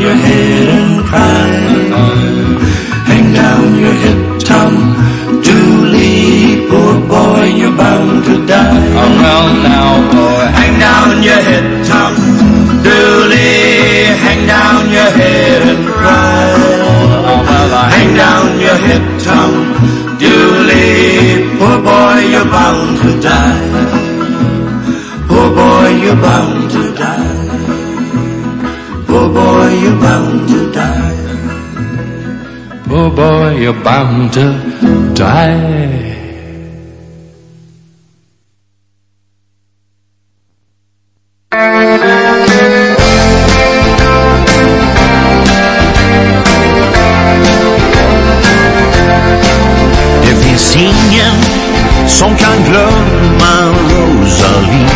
your head and cry. Hang down your head, Tom Dooley, poor boy, you're bound to die. Oh, well, now, boy, hang down your head, Tom Dooley, hang down your head and cry. Oh, well, hang down your head, Tom Dooley, poor boy, you're bound to die. Poor boy, you're bound to die. Poor boy, you're bound to die. Poor boy, you're bound to die. Det finns ingen som kan glömma Rosalie.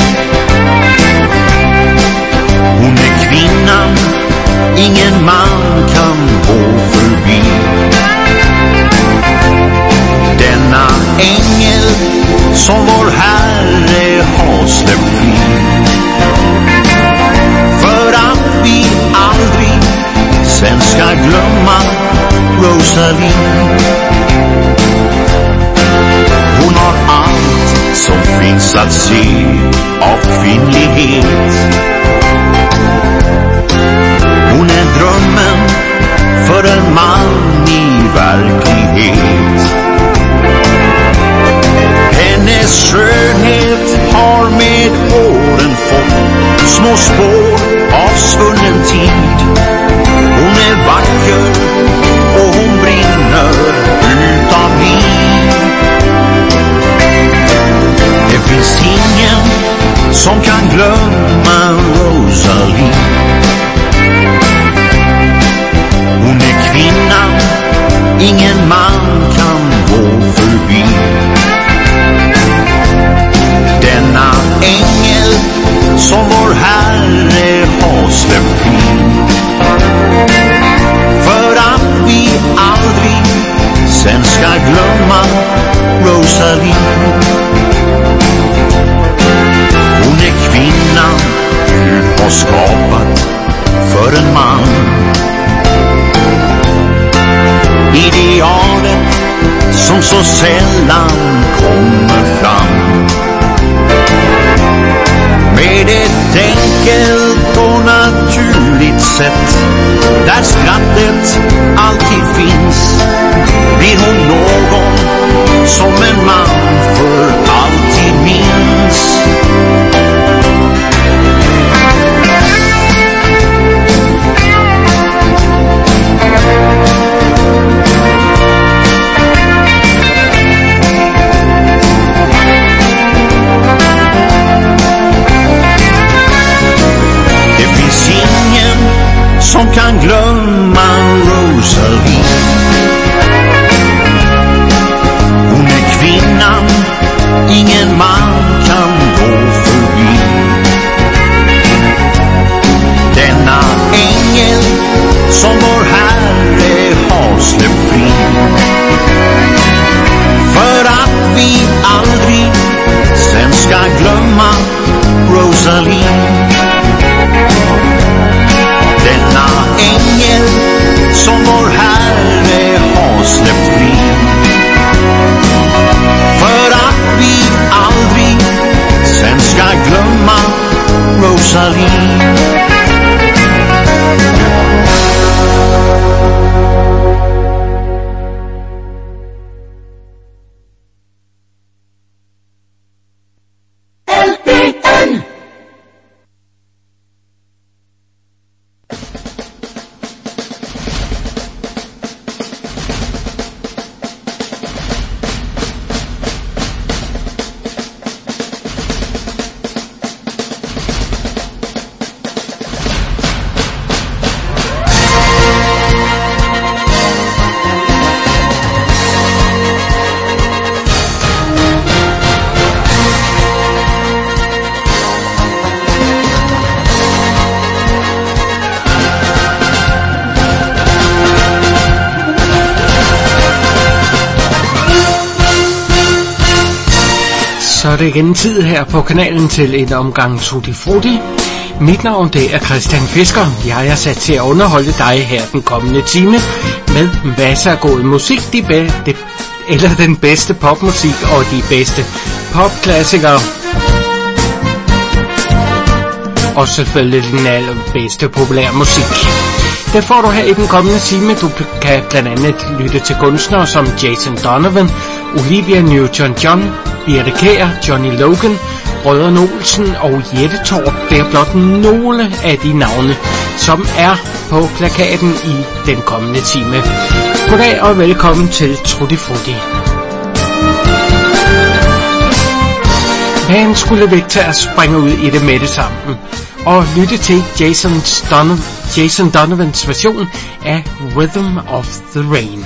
Hon är kvinnan ingen man kan gå förbi. Denna ängel som vår Herre har släppt fri. För att vi aldrig sen ska glömma Rosalie. Hon har allt som finns att se av kvinnlighet. Hon är drömmen för en man i verklighet. Hennes skönhet har med åren fått små spår av svunnen tid. Hon är vacker och hon brinner utav liv. Det finns ingen som kan glömma Rosalie. Hon är kvinnan ingen man kan gå förbi. Denna ängel som vår Herre har släppt fri. För att vi aldrig sen ska glömma Rosalie. Hon är kvinnan Gud har skapat för en man. Idealet som så sällan kommer fram. Med ett enkelt och naturligt sätt, där skrattet alltid finns, blir hon någon som en man för alltid minns. Som kan glömma Rosalie. Hon är kvinnan ingen man kan gå förbi. Denna ängel som vår Herre har släppt fri. För att vi aldrig sen ska glömma Rosalie. Denna ängel som vår Herre har släppt fri. För att vi aldrig sen ska glömma Rosalie. Så er det igen tid her på kanalen til en omgang Tutti Frutti. Mit navn det er Christian Fisker. Jeg er sat til at underholde dig her den kommende time med masser af god musik, eller den bedste popmusik og de bedste popklassikere. Og selvfølgelig den allerbedste populærmusik. Det får du her i den kommende time. Du kan blandt andet lytte til kunstnere som Jason Donovan, Olivia Newton-John, Birthe Kjær, Johnny Logan, Brødrene Olsen og Jette Torp. Det er blot nogle af de navne, som er på plakaten i den kommende time. Goddag og velkommen til Trutti Frutti. Han skulle væk til at springe ud i det med det sammen og lytte til Jason Donovans version af Rhythm of the Rain.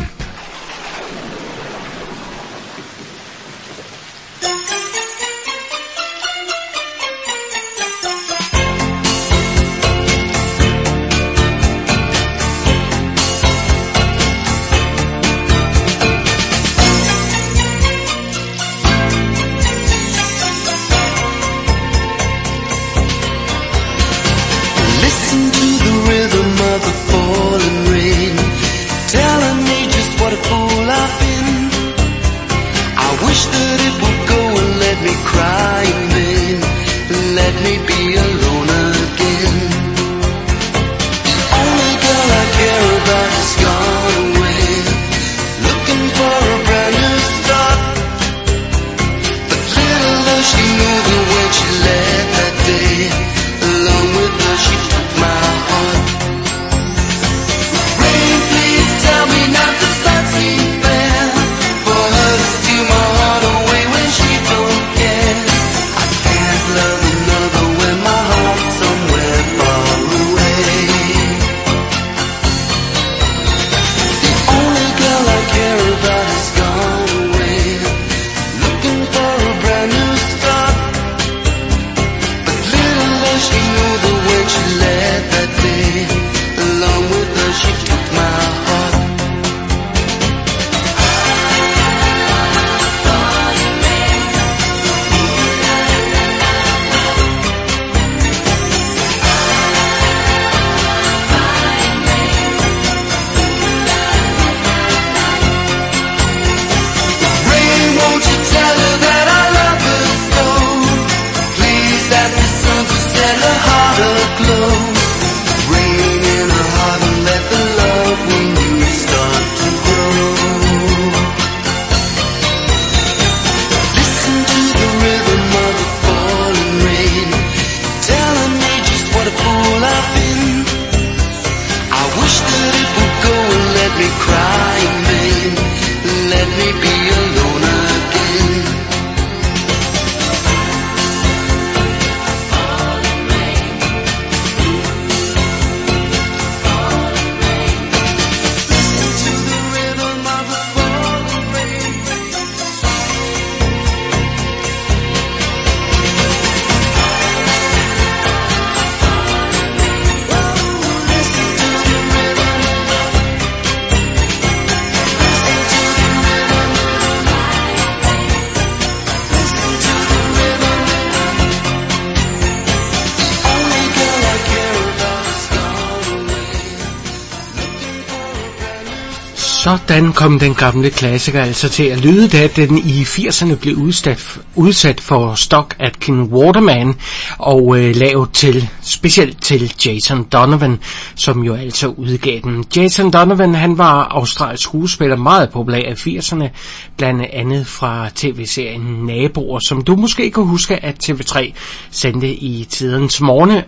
Sådan kom den gamle klassiker altså til at lyde, da den i 80'erne blev udsat for Stock Aitken Waterman og lavet til specielt til Jason Donovan, som jo altså udgav den. Jason Donovan, han var australsk skuespiller, meget populær i 80'erne, blandt andet fra tv-serien Naboer, som du måske kan huske, at TV3 sendte i tidens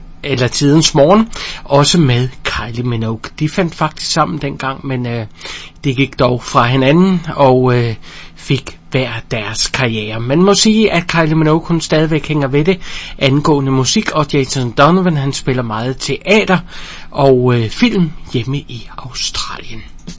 morgen, også med Kylie Minogue. De fandt faktisk sammen dengang, men det gik dog fra hinanden og fik hver deres karriere. Man må sige, at Kylie Minogue kun stadigvæk hænger ved det angående musik, og Jason Donovan, han spiller meget teater og film hjemme i Australien.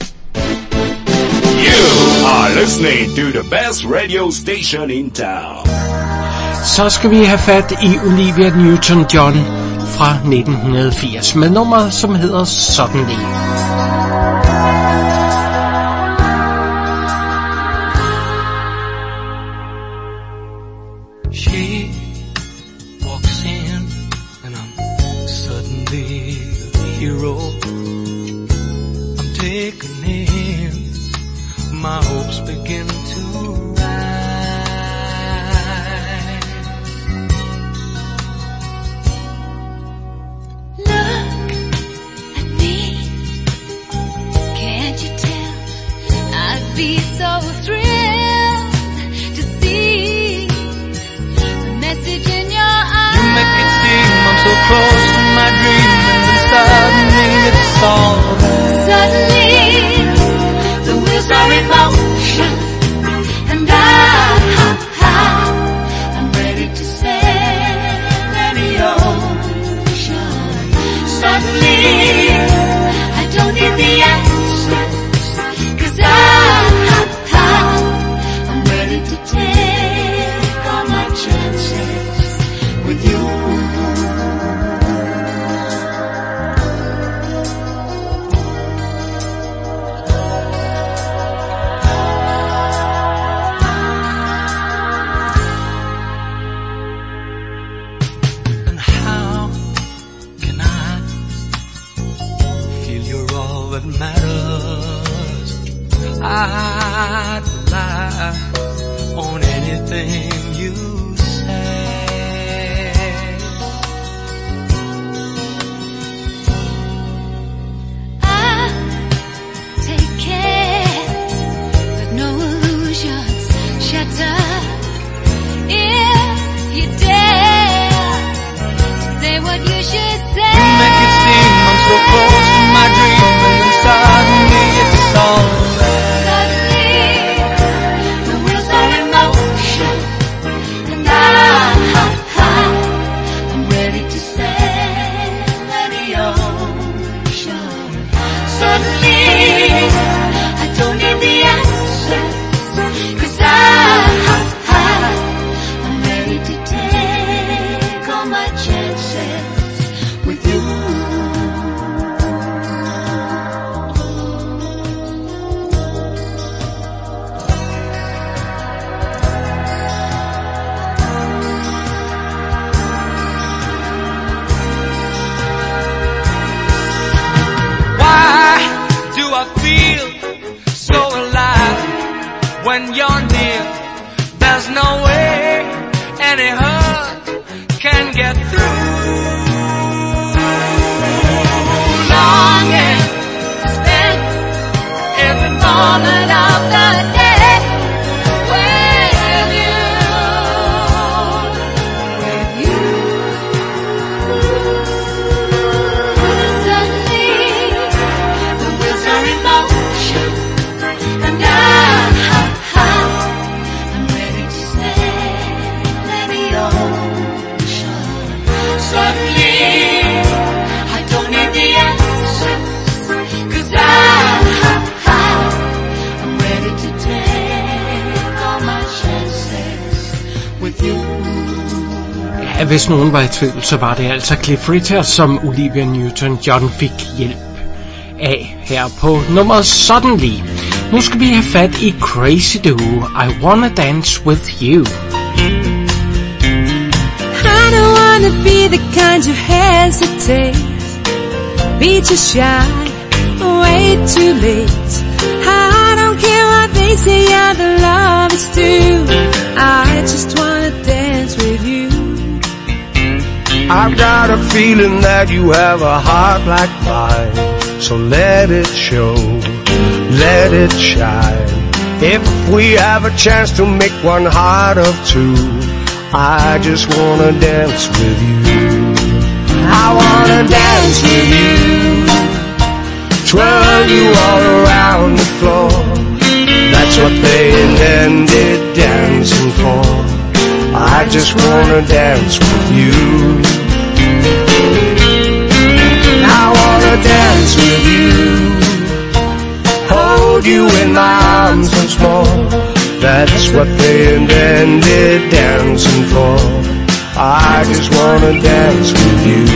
You are listening to the best radio station in town. Så skal vi have fat i Olivia Newton-John fra 1980 med nummeret, som hedder Suddenly. She walks in and I'm hero. I'm taken in, my hopes begin to rise. Look at me, can't you tell? I'd be so thrilled to see the message in your eyes. You make it seem I'm so close to my dream, and then suddenly it's all there. Suddenly the wheels are in motion, and I'm ready to sail any ocean. Suddenly I don't need the answers, 'cause I'm ready to take all my chances with you. And how can I feel you're all that matters? I'd rely on anything you say. I take care that no illusions shatter. If you dare to say what you should say, You make it seem I'm so close to my dream, and then suddenly it's all there. suddenly the wheels are in motion, and I'm ready to sail any ocean. Suddenly I don't need the answers, 'cause I'm ready to take all my chances with you. Why do I feel so alive when you're near? There's no way any hurt can get through. Longing to spend every moment of the day with you. Suddenly the wheels are in motion, and I'm ready to sail any ocean. Suddenly I don't need the answers, 'cause I'm ready to take all my chances with you. Ja, hvis nogen var i tvivl, så var det altså Cliff Richard, som Olivia Newton-John fik hjælp af her på nummeret Suddenly. Nu skal vi have fat i Crazy Duo, I Wanna Dance With You. I don't wanna be the kind you hesitate, be too shy, wait too late. I don't care what they say, the love is due. I just wanna dance with you. I've got a feeling that you have a heart like mine, so let it show, let it shine. If we have a chance to make one heart of two, I just wanna dance with you. I wanna dance with you, twirl you all around the floor. That's what they intended dancing for. I just wanna dance with you. I wanna dance with you, hold you in my arms once more. That's what they intended dancing for. I just wanna dance with you.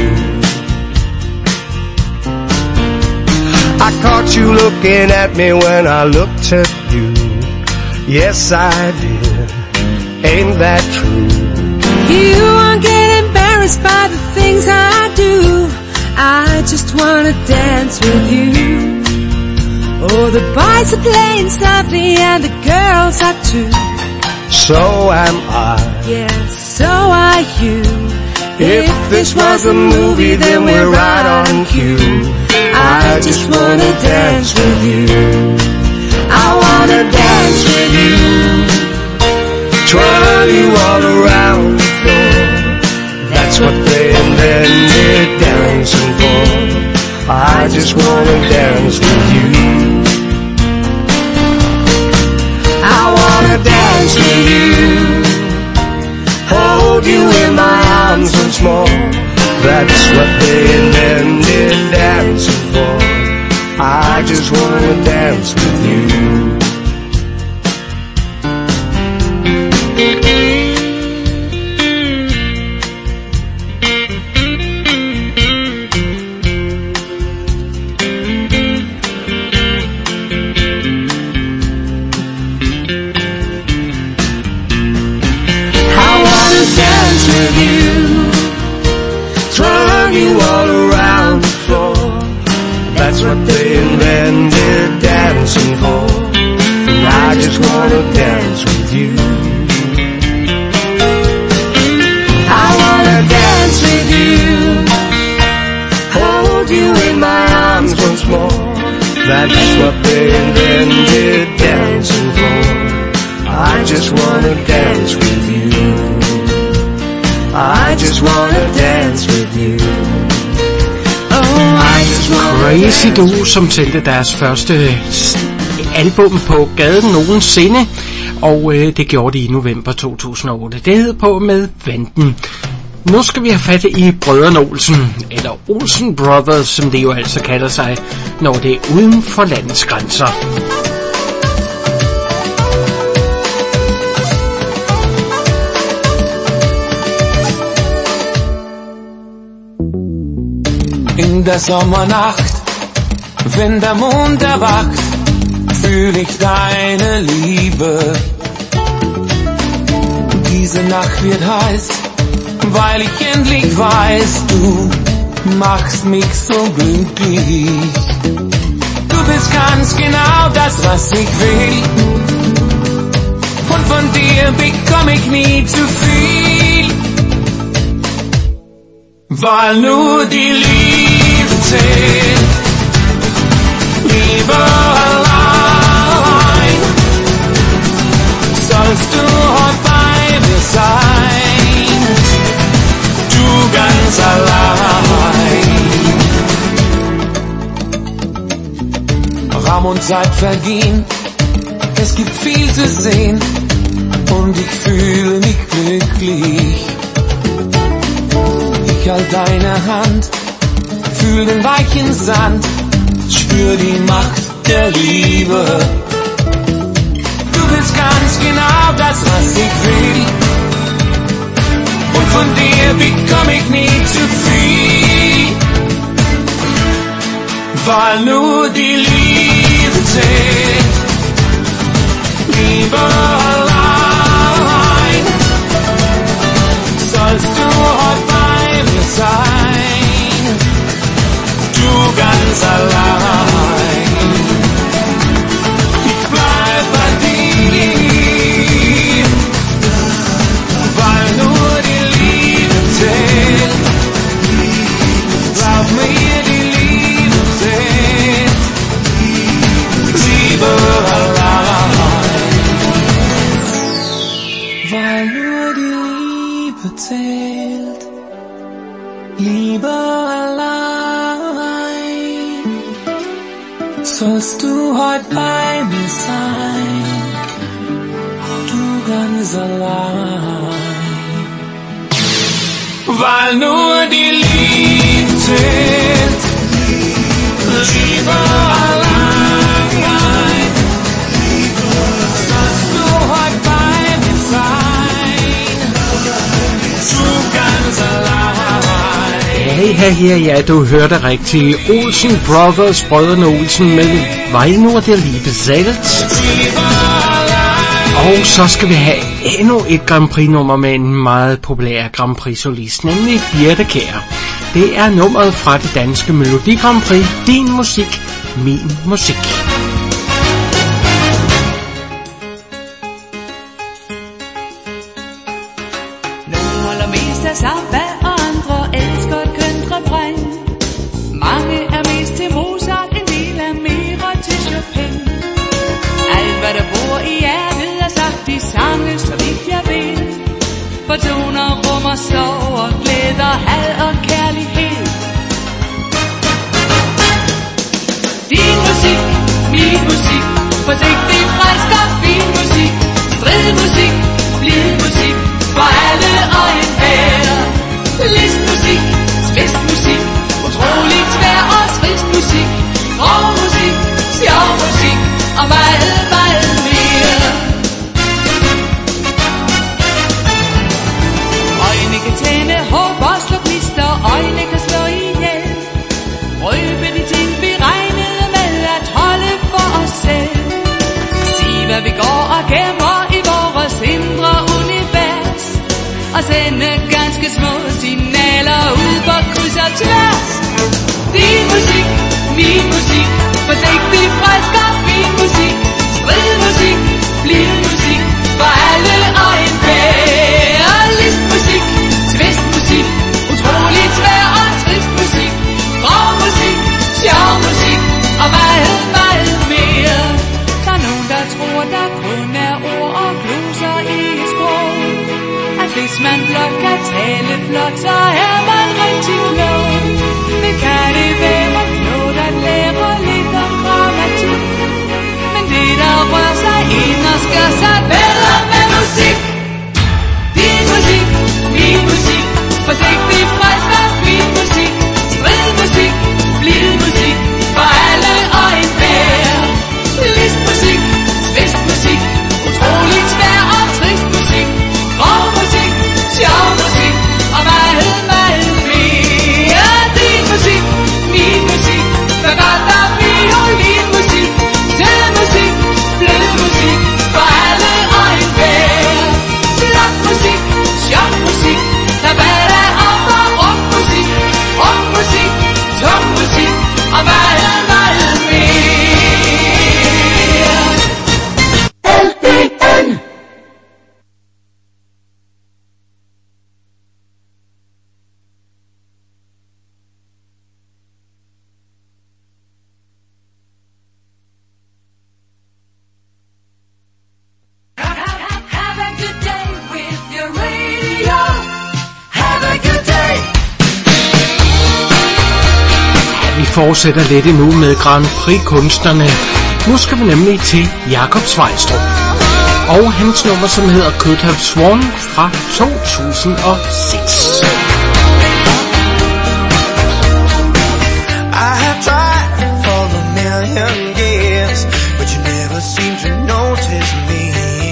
I caught you looking at me when I looked at you. Yes, I did. Ain't that true? You won't get embarrassed by the things I do. I just wanna wanna dance with you. Oh, the boys are playing softly and the girls are too. So am I. Yes, so are you. If this was a movie, then we're right on cue. I just wanna dance with you. I wanna dance with you. Twirl you all around the floor. That's what they invented dancing for. I just wanna dance with you. I wanna dance with you. Hold you in my arms once more. That's what they invented dancing for. I just wanna dance with you. With you, twirl you all around the floor. That's what they invented dancing for. And I just wanna dance with you. I wanna dance with you. Hold you in my arms once more. That's what they invented dancing for. I just wanna dance with you. I just wanna dance with you. Oh, I just wanna Crazy Duo, som sendte deres første album på gaden nogensinde, og det gjorde de i november 2008. Det hed På med Venten. Nu skal vi have fat i Brødrene Olsen, eller Olsen Brothers, som det jo altså kalder sig, når det er uden for landets grænser. In der Sommernacht, wenn der Mond erwacht, fühl ich deine Liebe. Diese Nacht wird heiß, weil ich endlich weiß, du machst mich so glücklich. Du bist ganz genau das, was ich will. Und von dir bekomm ich nie zu viel. Weil nur die Liebe zählt, Liebe allein, sollst du heute bei mir sein, du ganz allein. Raum und Zeit vergehen, es gibt viel zu sehen und ich fühle mich glücklich. Ich halt deine Hand, fühl den weichen Sand, spür die Macht der Liebe. Du bist ganz genau das, was ich will. Und von dir bekomm ich nie zu viel. Weil nur die Liebe zählt, Liebe allein, sollst du heute bei mir sein, du ganz allein. Ich bleib bei dir, weil nur die Liebe zählt. Glaub mir, die Liebe zählt, Liebe allein. Weil nur die Liebe zählt, Liebe allein, sollst du heute bei mir sein, du ganz allein. Weil nur die Liebe zählt, Liebe allein, sollst du heute bei mir sein, du ganz allein. Ja, du hørte rigtigt. Olsen Brothers, Brødrene Olsen med Weil nur der Liebe zählt. Og så skal vi have endnu et Grand Prix nummer med en meget populær Grand Prix solist, nemlig Birthe Kjær. Det er nummeret fra det danske Melodi Grand Prix, Din musik, min musik. Nogle holder mest af samba, og andre elsker et kønt refræn. Mange er mest til Mozart, en del er mere til Chopin. Alt hvad der bor i hjertet er sagt i sange, så vidt jeg ved. For toner rummer sorg og glæde og had og kærlighed. Din musik, min musik, forsigtig, frisk og fin musik. Strid musik, blid musik, for alle og enhver. Listmusik, tvistmusik, utroligt svær og trist musik. Grov musik, sjov musik og meget, meget mere. Øjne kan tænde håb og slå gnister, øjne kan slå ihjel. Røbe de ting vi regnede med at holde for os selv. Sig hvad vi går og gemmer i vores indre univers. Og sende ganske små signaler ud på kryds og tværs. Din musik, min musik, forsigtig, frisk og fin musik. Strid musik, blid musik, for alle og enhver. Listmusik, tvistmusik, utroligt svær og trist musik. Grov musik, sjov musik og meget, meget mere. Der er nogen der tror der kun er ord og gloser i et sprog. At hvis man blot kan tale flot, så er man rigtig klog. Det kan det være klogt at lære lidt om grammatik. Men det der rører sig ind og skal sig bedre med musik. Din musik, min musik, forsigtig, frisk og fin musik. Strid musik, blid musik, for alle og enhver. Listmusik, tvistmusik, utroligt svær og trist musik. Grov musik, sjov musik og meget, meget mere. Din musik, min musik, for godt og violinmusik. Sød musik, blød musik, for alle og enhver. Flot musik, sjov musik, tabata og rockmusik. Rockmusik, tung musik og meget, meget mere. LPN. Have a good day with your radio. Have a good day. Vi fortsætter lidt endnu med Grand Prix-kunstnerne. Nu skal vi nemlig til Jakob Sveistrup og hans nummer, som hedder Could Have Sworn fra 2006. I have tried for a million years, but you never seem to notice me.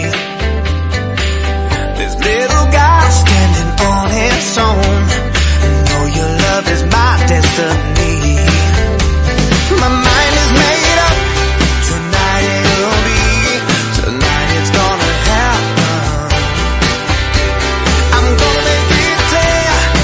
This little guy standing on his own, I know your love is my destiny. My mind is made up, tonight it'll be, tonight it's gonna happen. I'm gonna make it there.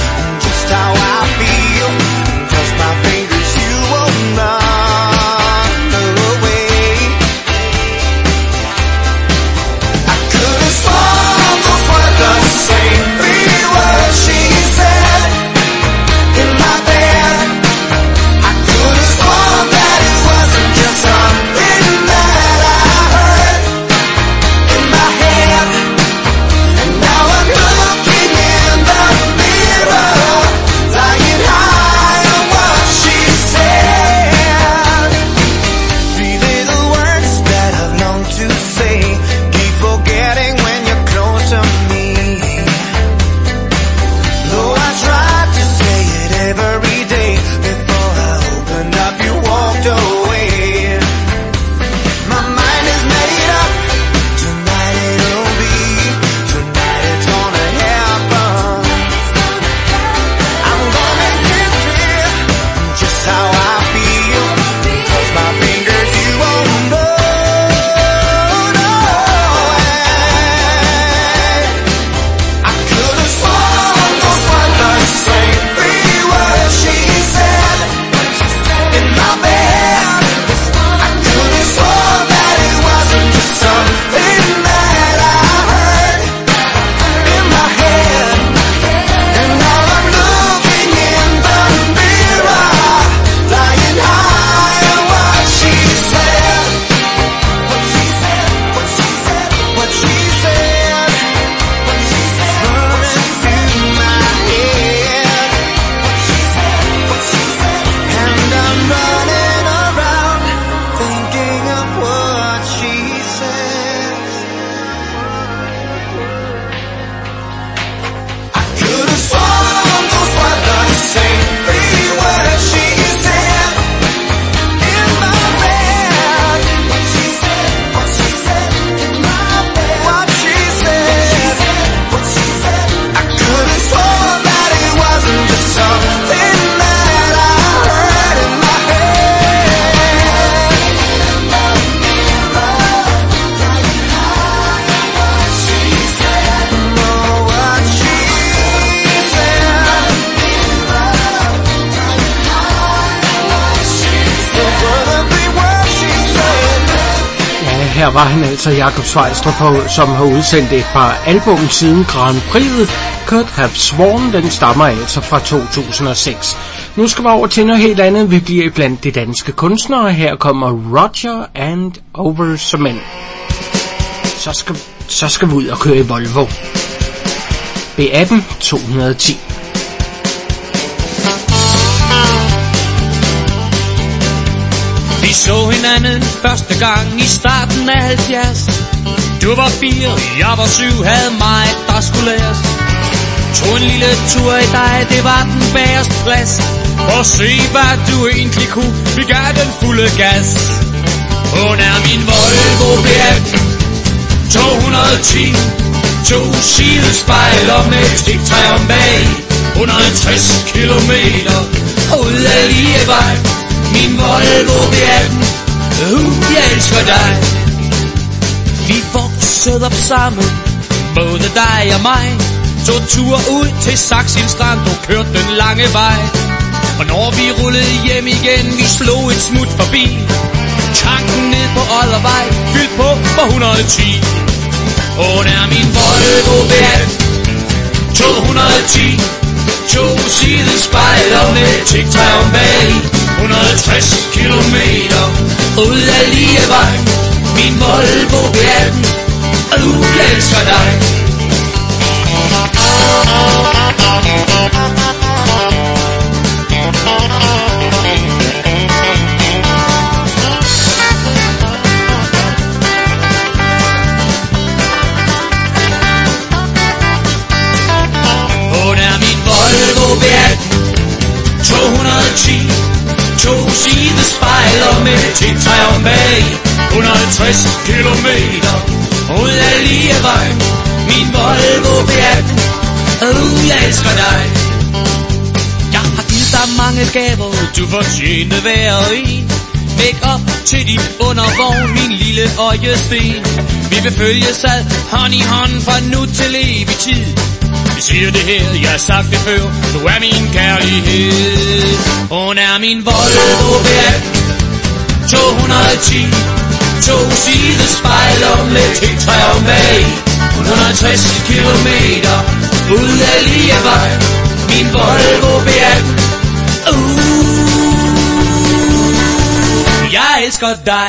her var han altså Jakob Sveistrup, som har udsendt et par album siden Grand Prix'et. Could Have Sworn, den stammer altså fra 2006. Nu skal vi over til noget helt andet. Vi bliver blandt de danske kunstnere. Her kommer Roger and Over Cement. Så skal vi ud og køre i Volvo. B18 210. Vi så hinanden første gang i starten af 70. Du var 4, jeg var 7, havde mig, der skulle læres. Tog en lille tur i dig, det var den bagerste plads. For at se, hvad du egentlig kunne, vi gav den fulde gas. Hun er min Volvo B18 210. 2 sidespejler med stiktræ om bag. 160 kilometer ud af Lievej. Min Volvo B18, jeg elsker dig. Vi voksede op sammen, både dig og mig. Tog tur ud til Saxil Strand og kørte den lange vej. Og når vi rullede hjem igen, vi slog et smut forbi. Tanken ned på Oddervej, fyldt på for 110. Hun er min Volvo B18 210. 2 sidespejler med tigtræ om bag. 160 kilometer ud af Lievej. Min Volvo B18, jeg elsker dig. Hun er min Volvo B18 210. 2 sidespejler med tigtræ om bag. 160 kilometer ud af Lievej. Min Volvo B18, jeg elsker dig. Jeg har givet dig mange gaver, du fortjener hver en. Væk op til din undervogn, min lille øjesten. Vi vil følges ad hånd i hånd fra nu til evig tid. Jeg siger det her, jeg har sagt det før, du er min kærlighed. Hun er min Volvo B18 210. 2 sidespejler med tigtræ om bag. 160 kilometer ud af Lievej. Min Volvo B18, jeg elsker dig.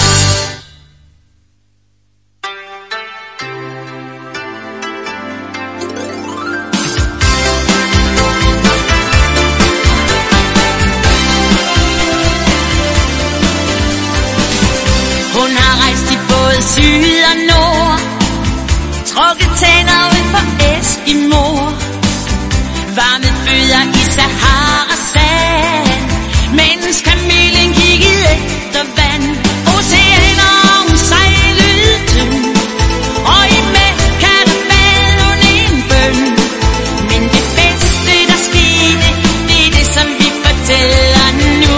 Hun har rejst i både syd og nord, trukket tænder ud for Eskimo, varmet fødder i Sahara-sand, mens kamelen kiggede efter vand. Oceaner hun sejlede tynd, og i Mekka der bad hun en bøn. Men det bedste der skete, det er det som vi fortæller nu.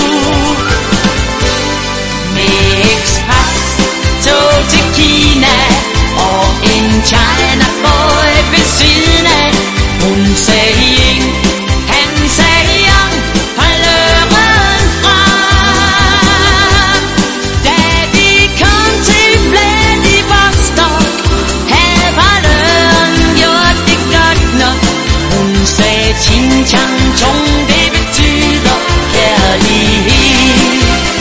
Med ekspres tog til Kina og en China boy ved siden af. Hun sagde Ying, han sagde Yang, hold øren frem. Da de kom til Vladivostok, havde valøren gjort det godt nok. Hun sagde Ching Chang Chong, det betyder kærlighed.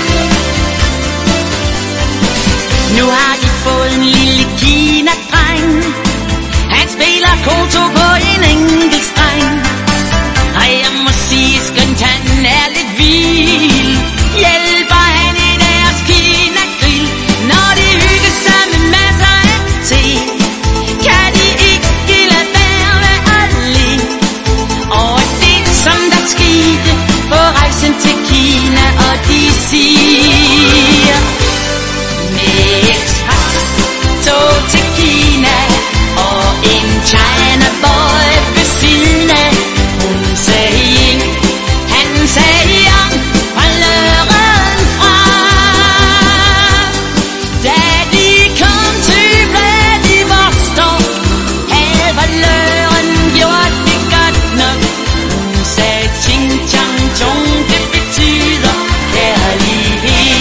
Nu har de fået en lille Kina-dreng. Han spiller koto på en enkelt streng. Og jeg må sige, skønt han er lidt vild, hjælper han i deres Kina-grill. Når de hygger sig med masser af te, kan de ikke lade være med at le. Og det som der skete på rejsen til Kina, og de siger med ekspres tog til Kina og en China boy ved siden af. Hun sagde Ying, han sagde Yang, hold øren frem. Da de kom til Vladivostok, havde valøren gjort det godt nok. Hun sagde Ching Chang Chong, det betyder kærlighed.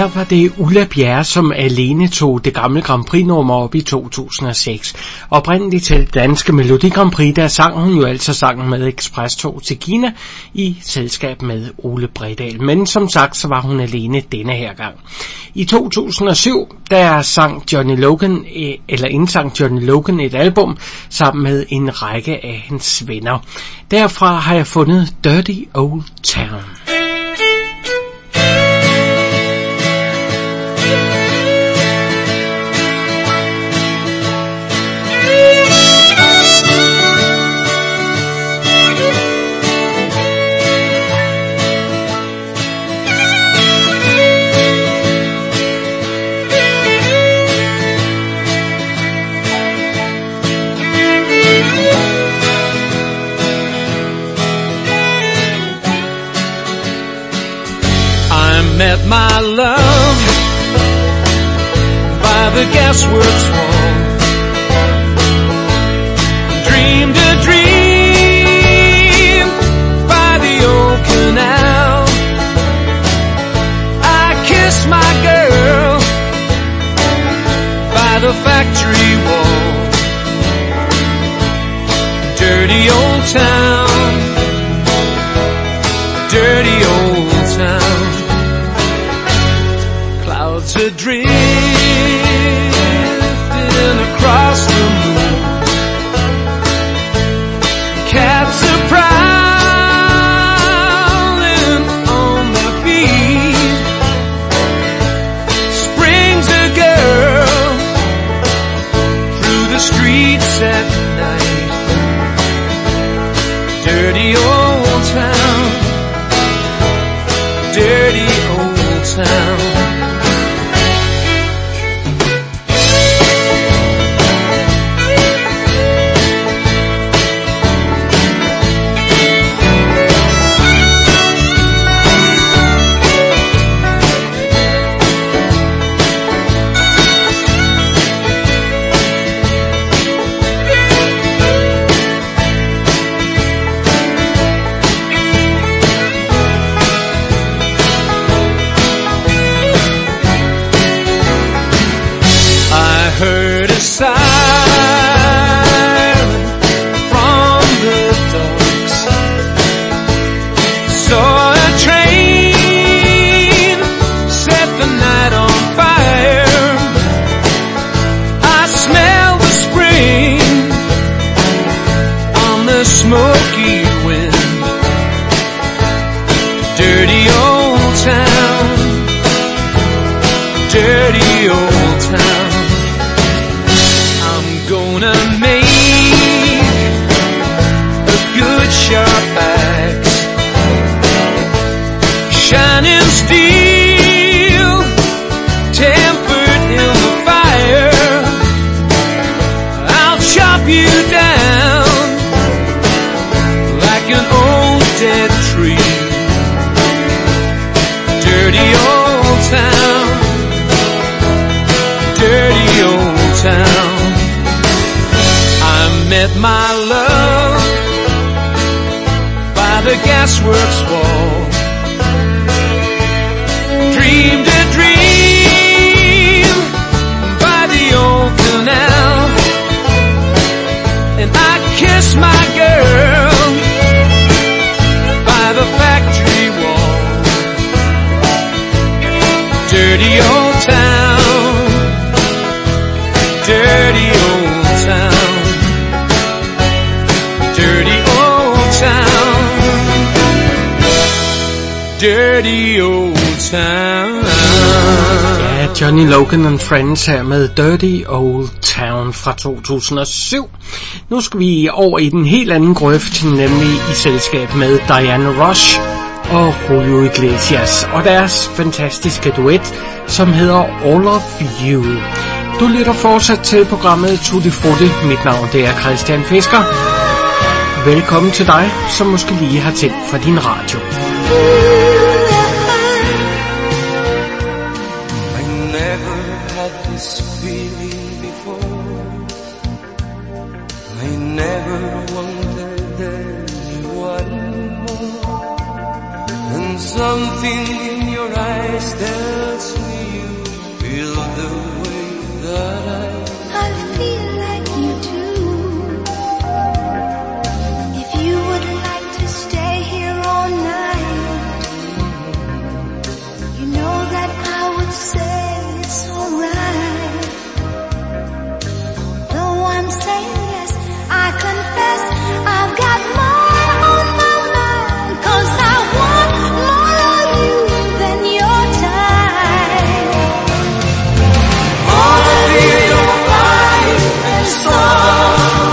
Her var det Ulla Bjerre, som alene tog det gamle Grand Prix-nummer op i 2006. Oprindeligt til danske Melodi Grand Prix, der sang hun jo altså sangen med Express-tog til Kina i selskab med Ole Bredahl. Men som sagt, så var hun alene denne her gang. I 2007, der indsang Johnny Logan et album sammen med en række af hans venner. Derfra har jeg fundet Dirty Old Town. Met my love by the gasworks wall, dreamed a dream by the old canal. I kissed my girl by the factory wall. Dirty old town, dirty old town. Clouds are drifting across the moon. Cats are prowling on the beat. Springs a girl through the streets at night. Dirty old town, dirty old town. Heard a siren from the docks, saw a train set the night on fire. I smell the spring on the smoky wind. Dirty old town, dirty old town. Gonna make a good sharp axe, shining steel, tempered in the fire. I'll chop you down like an old dead tree. Dirty old town, dirty old town. Met my love by the gasworks wall, dreamed a dream by the old canal, and I kissed my girl by the factory wall. Dirty old town, dirty old town. Dirty old town, dirty old town. Ja, Johnny Logan and Friends her med Dirty Old Town fra 2007. Nu skal vi over i den helt anden grøft, nemlig i selskab med Diana Ross og Julio Iglesias og deres fantastiske duet, som hedder All of You. Du lytter fortsat til programmet Tutti Frutti. Mit navn det er Christian Fisker. Velkommen til dig, som måske lige har tændt for din radio. I never had this feeling before. I never wanted anyone more. And something in your eyes tells me feel the way that I feel like you do. If you would like to stay here all night, you know that I would say it's alright. Though I'm saying yes, I confess I've got more on my mind, 'cause I want more of you than your time. all of you, your life and soul,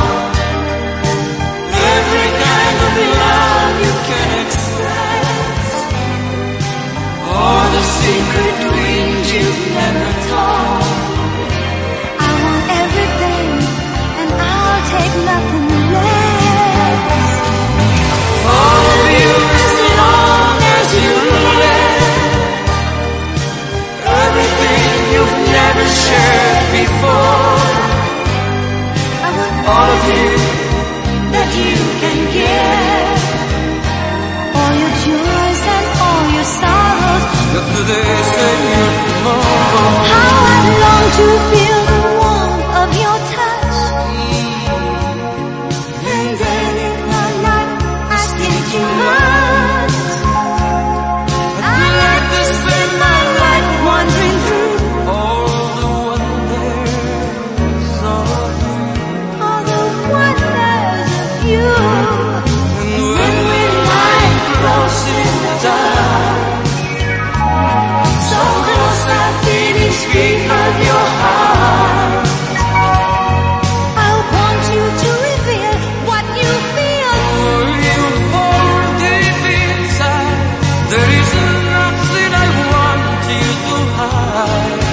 every kind of love you can express, all the secret dreams you've never told. I want everything, and I'll take nothing less. All of you as long as you live, everything you've never shared before. I want All of you that you can give, all your joys and all your sorrows. that today say you're tomorrow. How I'd long to feel the warmth of your touch, and then in the night I think you must. I'd like to spend my life wandering through All the wonders of you. all the wonders of you. And when we lie close in the dark, so close I feel each beat of your heart. I want you to reveal what you feel. You hold deep inside, there is nothing I want you to hide.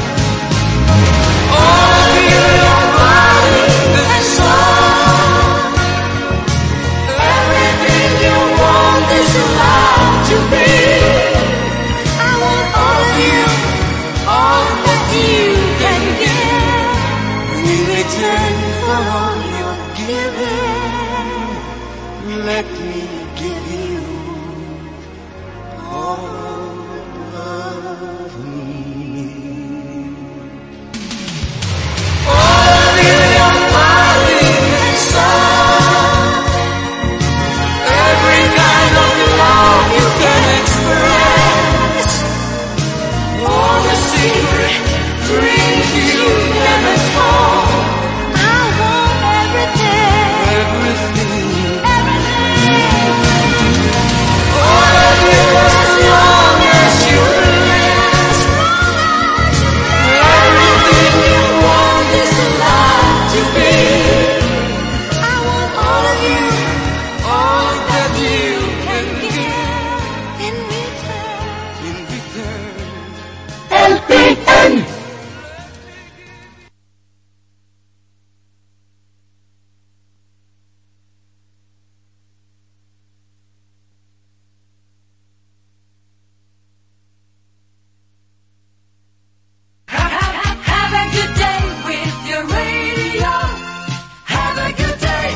All of you, your body and soul, everything you want is allowed to be. I want all of you, All that you can give. in return for all you're giving, let me give you all of me. All of you, your body and soul, every kind of love you can express, all the secret dreams you never told. I want everything, Everything, everything. all of you as long as you live, everything you want is allowed to be. I want all of you, All that you can give in return. in return. LPN. Have a good day with your radio. Have a good day.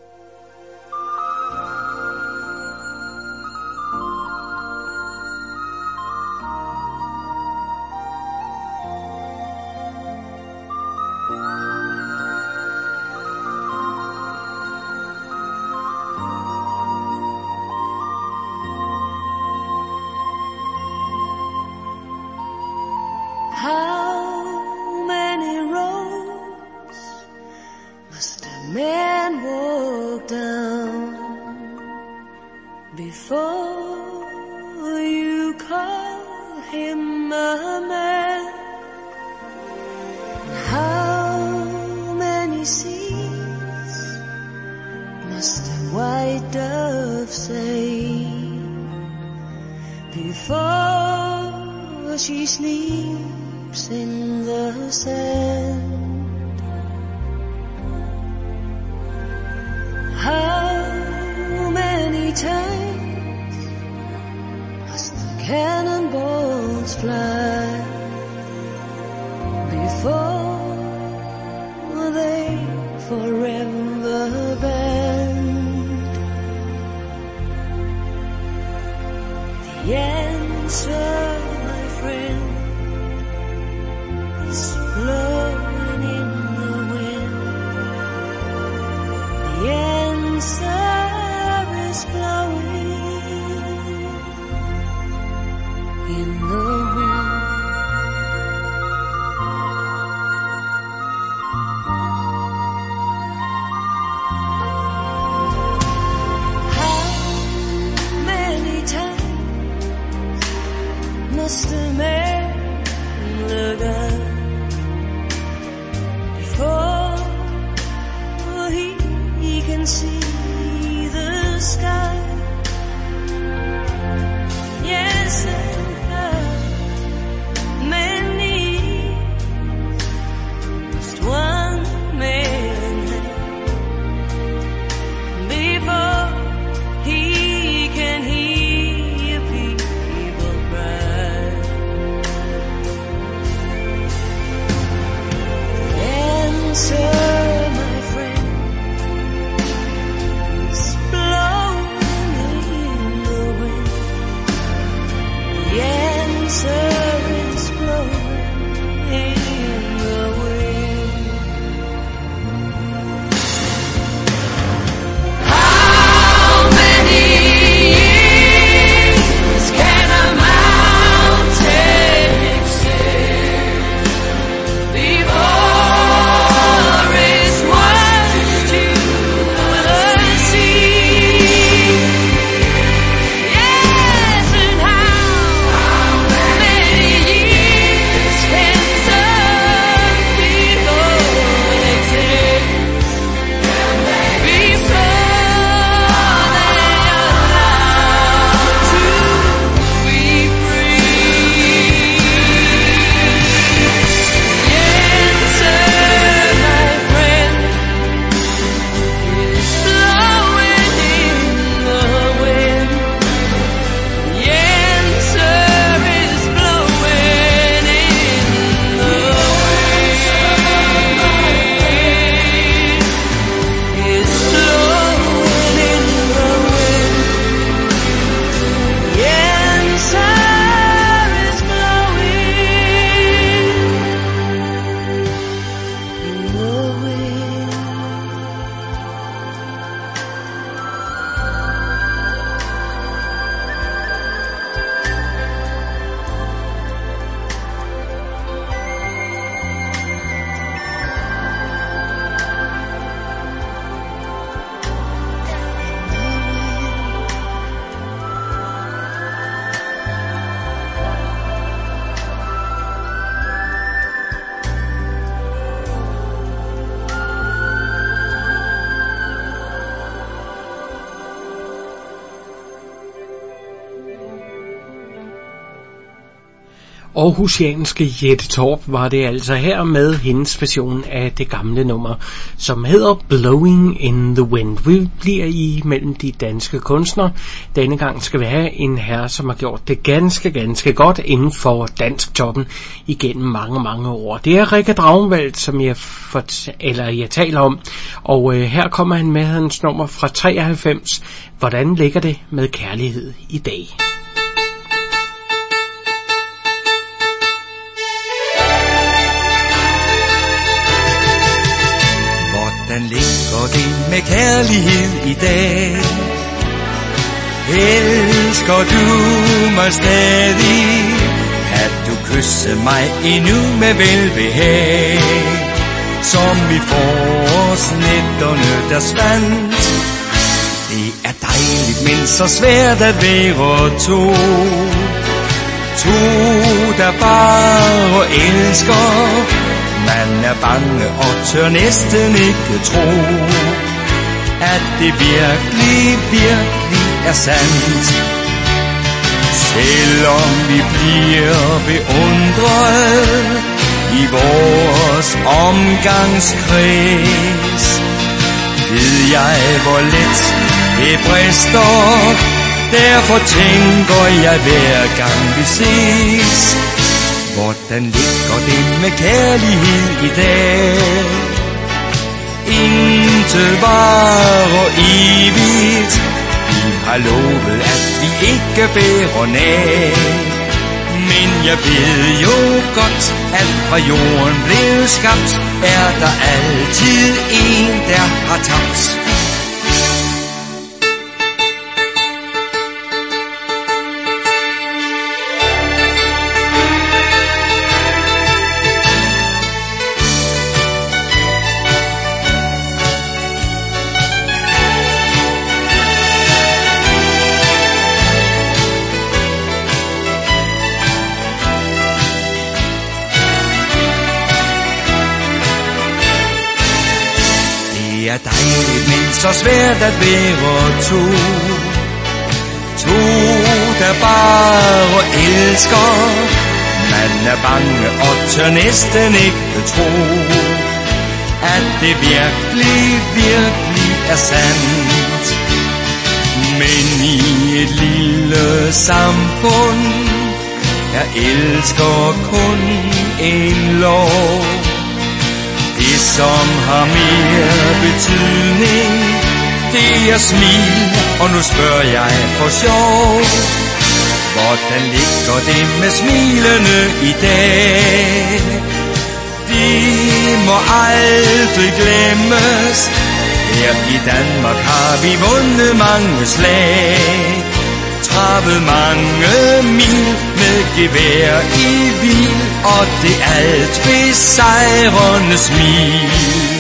How many roads must a man walk down before you call him a man? How many seas must a white dove sail before she sleeps in the sand? How many times must the cannonballs fly before they forever bend? The answer, my friend, is blowing in the wind. The answer is blowing in the wind. Must a man look up before he can see the sky? Yes, and how many just one man before he can hear people cry? Answer, my friend, is blowing in the wind. The answer is blowing in the wind. How many years can a mountain extend before it's washed to the sea? Yes, and how many years can some people extend before they allowed to be free? Answer, my friend, is blowing in the wind. The answer is blowing in the wind. It's blowing in the wind. The answer is blowing in the wind. Aarhusianske Jette Torp var det altså her med hendes version af det gamle nummer, som hedder Blowing in the Wind. Vi bliver i mellem de danske kunstnere. Denne gang skal vi have en herre, som har gjort det ganske godt inden for dansk toppen igennem mange år. Det er Rikke Dragenvald, som jeg taler om, og her kommer han med hans nummer fra 93. Hvordan ligger det med kærlighed i dag? Hvordan ligger det med kærlighed i dag? Elsker du mig stadig? Kan du kysse mig endnu med velbehag? Som i forårsnætterne, der svandt. Det er dejligt, men så svært at være to. To, der bare elsker. Man er bange og tør næsten ikke tro, at det virkelig er sandt. Selvom vi bliver beundret i vores omgangskreds, ved jeg hvor let det brister. Derfor tænker jeg hver gang vi ses, hvordan ligger det med kærlighed i dag? Intet varer evigt. Vi har lovet, at vi ikke bærer nag. Men jeg ved jo godt, at fra jorden blev skabt, er der altid en, der har tabt. Det er dejligt, men så svært at være to. To, der bare elsker. Man er bange og tør næsten ikke tro, at det virkelig, virkelig er sandt. Men i et lille samfund, der elsker kun en lov. Det som har mere betydning, det er smil, og nu spørger jeg for sjov. Hvordan ligger det med smilene i dag? De må aldrig glemmes. Her i Danmark har vi vundet mange slag, travet mange mil med gevær i hvil, og det alt besejrende smil.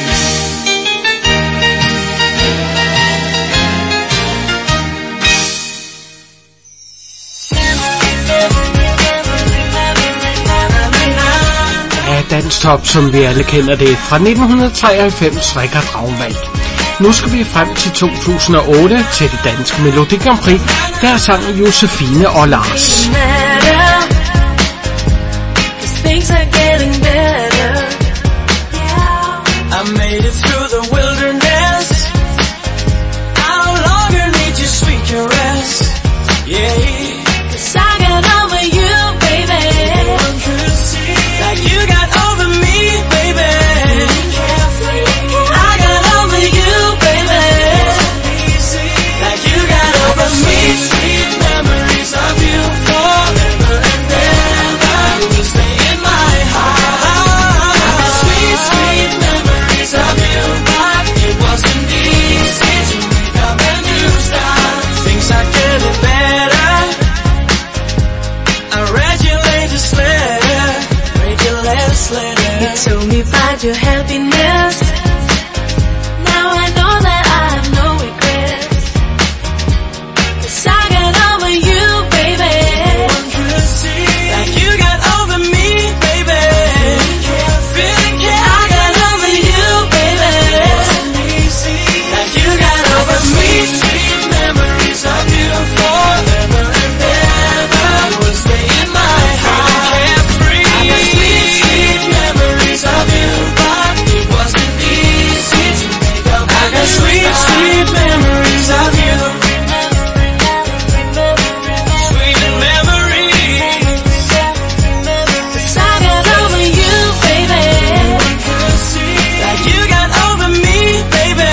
Danstop, som vi alle kender det, fra 1993, Richard Ragnvald. Nu skal vi frem til 2008 til det danske Melodi Grand Prix, der sang Josefine og Lars. Things are getting better. I made it through the wilderness. I no longer need your sweet caress. Yeah, 'cause I got over you, baby. One could see like you got over me, baby. I got over you, baby. Like you got over me. Sweet memories of you forever and ever will stay in my heart. Sweet, sweet memories of you, but it wasn't easy to make up a new start. Things are getting better. I read your latest letter. You told me find your happiness. Now I know that I have no regrets. 'Cause I got over you, baby. One could see like you got over me, baby. Feeling care, I got over you, baby. Like you got over me. Sweet memories of you forever and ever will stay in my heart. Carefree, I got sweet memories of you, but it wasn't easy to make up. I got sweet memories of you. Sweet memories. 'Cause I got over you, baby. Like you got over me, baby.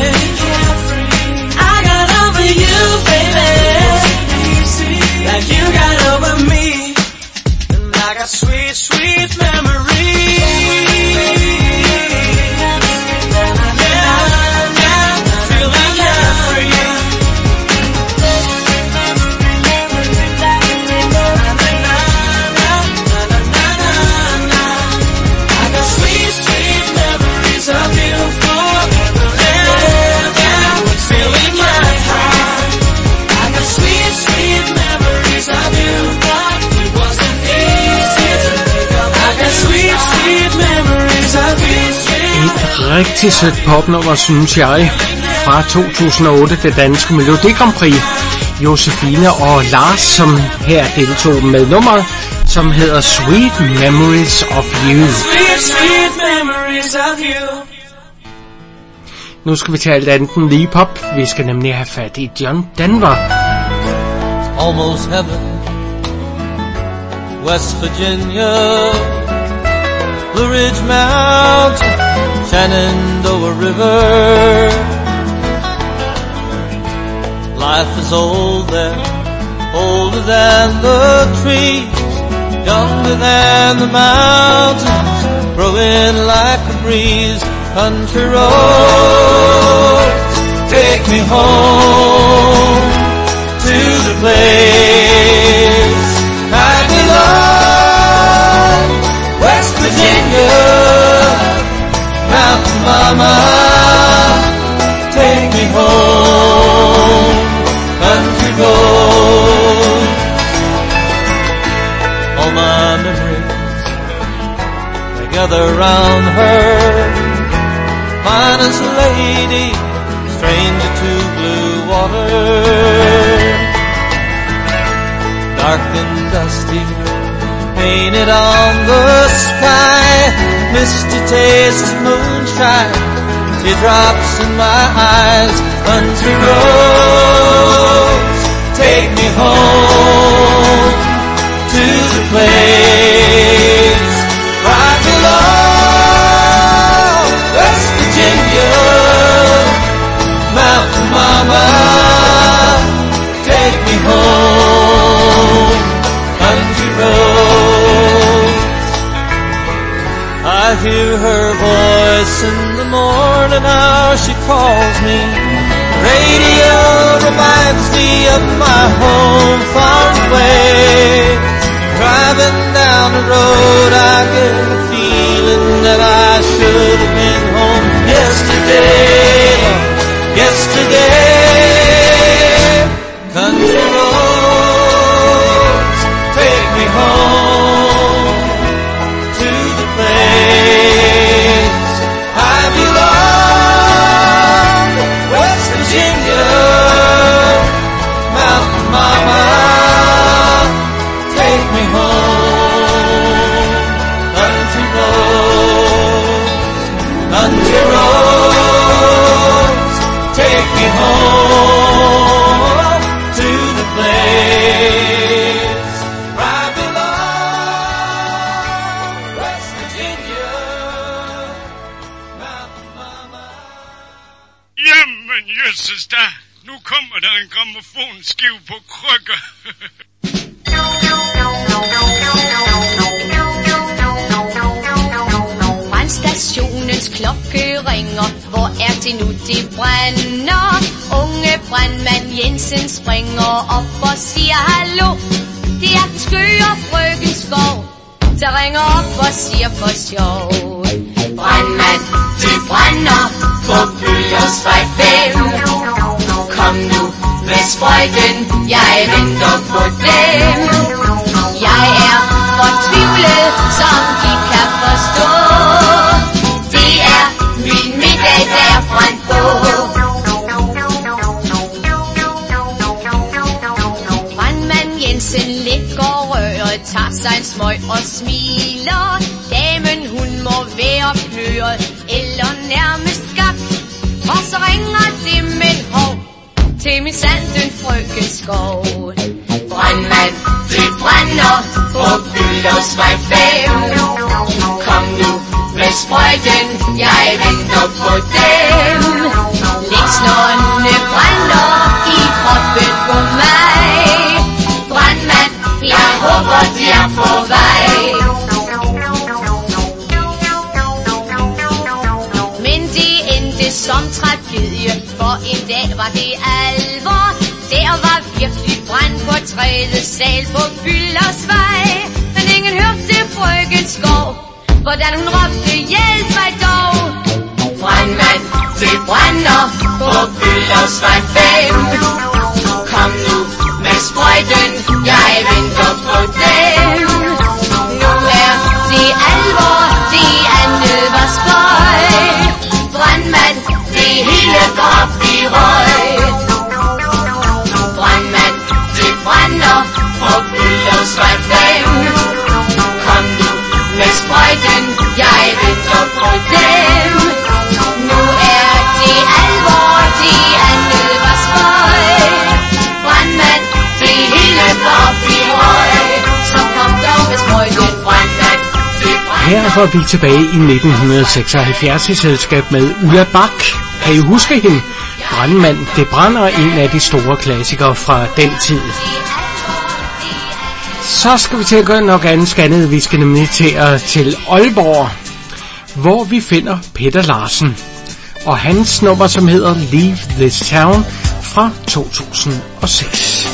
I got over you, baby. Like you got over me. And I got sweet, sweet memories. Yeah, feeling carefree. I got sweet, sweet memories of you forever and ever. Feeling my heart. I got sweet, sweet memories of you, but it wasn't easy to make up. I got sweet, sweet memories of you. Et rigtig sødt popnummer, synes jeg, fra 2008, det danske Melodi Grand Prix. Josefine og Lars, som her deltog med nummeret, som hedder Sweet Memories of You. Sweet, sweet memories of you. Nu skal vi til alt andet end lige pop. Vi skal nemlig have fat i John Denver. Almost heaven, West Virginia, Blue Ridge Mountain, Shenandoah River. Life is old there, older than the trees, younger than the mountains, growing like a breeze. Country roads, take me home to the place I belong. West Virginia, Mountain Mama, take me home, country road. All my memories, they gather round her, finest lady, stranger to blue water. Dark and dusty, painted on the sky, misty taste of moonshine, teardrops in my eyes. Country roads, take me home to the place where I belong. West Virginia, Mountain Mama, take me home, country roads. I hear her voice in the morning hour, she calls me. Radio reminds me of my home far away. Driving down the road, I get a feeling that I should have been home yesterday. Country roads, take me home to the place I belong. West Virginia, Mountain Mama, take me home. Country roads, take me home to the place where I belong. West Virginia, Mountain Mama. Jamen, jøsses da. Nu kommer der en grammofonskive på krykker. Brandstationens klokke ringer. Hvor er det nu, det brænder? Unge brandmand Jensen springer op og siger hallo. Det er den skøre frøken Skov, der ringer op og siger for sjov. Brandmand, det brænder på Bøllersvej 5. Kom nu med sprøjten, jeg venter på dem. Jeg er fortvivlet, som de kan forstå. Det er min middag, der er brændt på. Brandmand Jensen lægger røret, tager sig en smøg og smiler. Damen, hun må være pløret, eller nærmest skak. Og så ringer det med hov til min sanden frøken Skov. Brandmand, det brænder på Bøllersvej 5. Kom nu med sprøjten, jeg venter på dem. Læg snårene brænder i kroppen på mig. Brandmand, jeg håber de er på vej. Men det endte som tragedie, for en dag var det alvor. Der var virkelig brand på tredje sal på Bøllersvej. Men ingen hørte frøken Skov, hvordan hun råbte, hjælp mig dog. Brandmand, det brænder på Bøllersvej 5. Kom nu med sprøjten, jeg venter på dem. Nu er det alvor, det andet var spøj. Brandmand, det hele går op i røg. Brandmand, det brænder på Bøllersvej 5. Kom nu med sprøjten, jeg venter på dem. Nu er det alvor, det andet var spøj. Brandmand, det hele går op i røg. Så kom dog med sprøjten, brandmand, det brænder. Her var vi tilbage i 1976 i selskab med Ulla Bach. Kan I huske hende? Brandmand, det brænder, en af de store klassikere fra den tid. Så skal vi til at gøre nok andet. Vi skal nemlig til Aalborg, hvor vi finder Peter Larsen og hans nummer, som hedder Leave This Town fra 2006.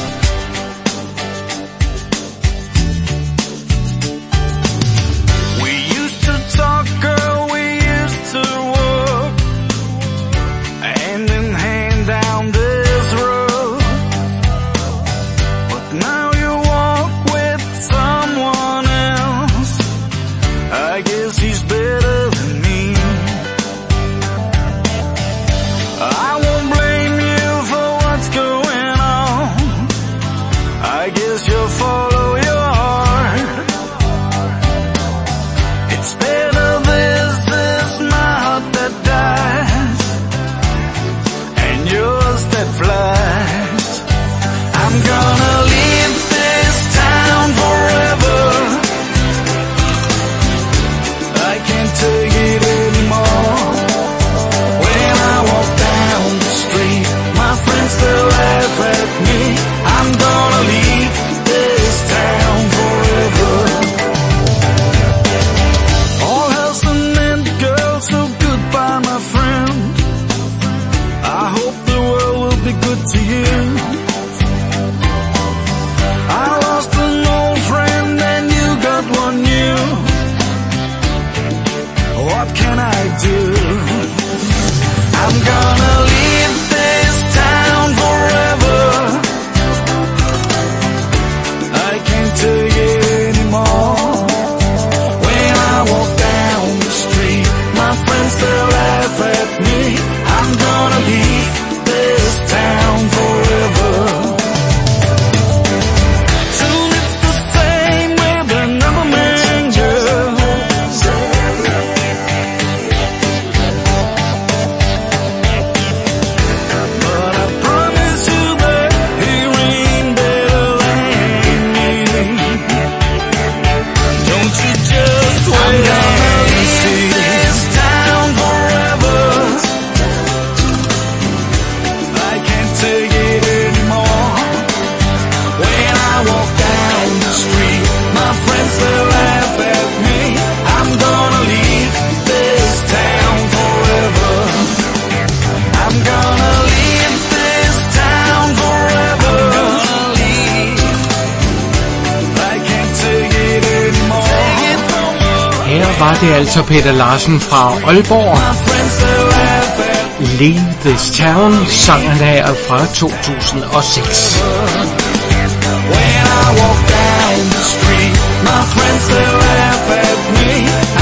Det er altså Peter Larsen fra Aalborg. Leave This Town, sangen her fra 2006. When I walk down the street, my friends they laugh at me.